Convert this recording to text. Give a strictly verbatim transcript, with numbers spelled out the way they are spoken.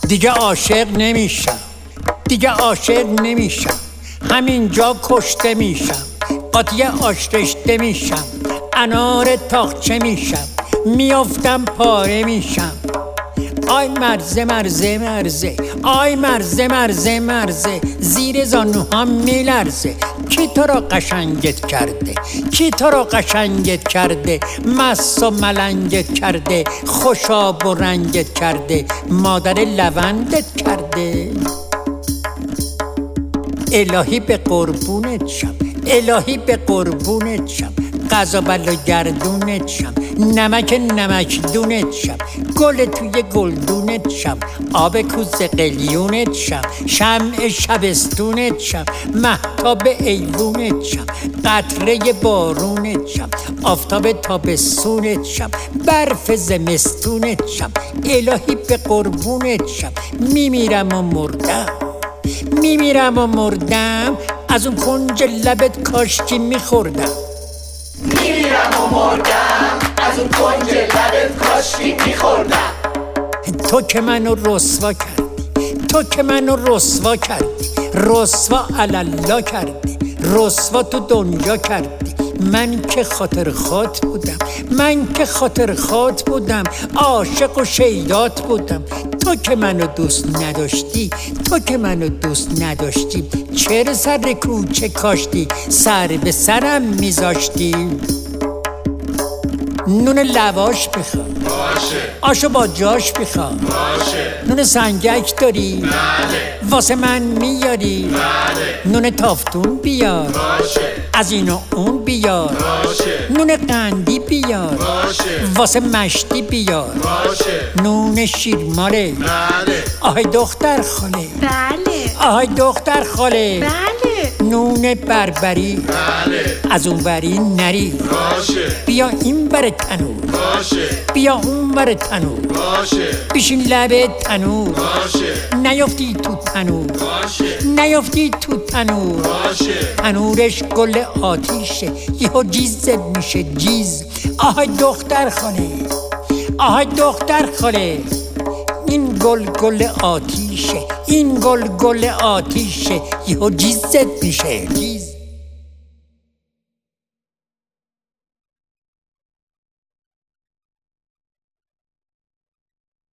دیگه عاشق نمیشم، دیگه عاشق نمیشم، همینجا کشته میشم، قاطی آش رشته میشم، انار تاقچه میشم، میافتم پاره میشم. آی مرزه مرزه مرزه، آی مرزه مرزه مرزه، زیر زانوهام میلرزه. کی تو را قشنگت کرده، کی تو را قشنگت کرده، مست و ملنگت کرده، خوشاب و رنگت کرده، مادر لوندت کرده. الهی به قربونت شم، الهی به قربونت شم، قضا بلا گردونت شم، نمک نمک دونت شم، گل توی گلدونت شم، آب کوز قلیونت شم، شمع شبستونت شم، مهتاب ایوونت شم، قطره بارونت شم، آفتاب تابستونت شم، برف زمستونت شم. الهی به قربونت شم، میمیرم و مردم، میمیرم و مردم، از اون کنج لبت کاشکی میخوردم. میمیرم و مردم، از اون کنج لبت کاشکی میخوردم. تو که منو رسوا کردی، تو که منو رسوا کردی، رسوا علالا کردی، رسوا تو دنیا کردی. من که خاطر خاط بودم، من که خاطر خاط بودم، عاشق و شیدات بودم. تو که منو دوست نداشتی، تو که منو دوست نداشتی، چرا سر کوچه کاشتی، سر به سرم میذاشتی. نون لواش بخوام، باشه. آشو با جاش بخوام، باشه. نون سنگک داری؟ بله. واسه من میاری؟ بله. نون تافتون بیار، باشه. از این و اون بیار، باشه. نون قندی بیار، باشه. واسه مشتی بیار، باشه. نون شیرماله. بله. آهای دختر خاله، بله. آهای دختر خاله، بله. نون بربری، بله. از اون وری نری، باشه. بیا این بر تنور، باشه. بیا اون بر تنور، باشه. بشین لب تنور، باشه. نیافتی تو تنور، باشه. نیافتی تو تنور، باشه. تنورش گل آتیشه، یهو جیزت میشه جیز. آهای دختر خاله، آهای دختر خاله، این گل گل آتیشه، این گل گل آتیشه، یهو جیزت میشه جیز.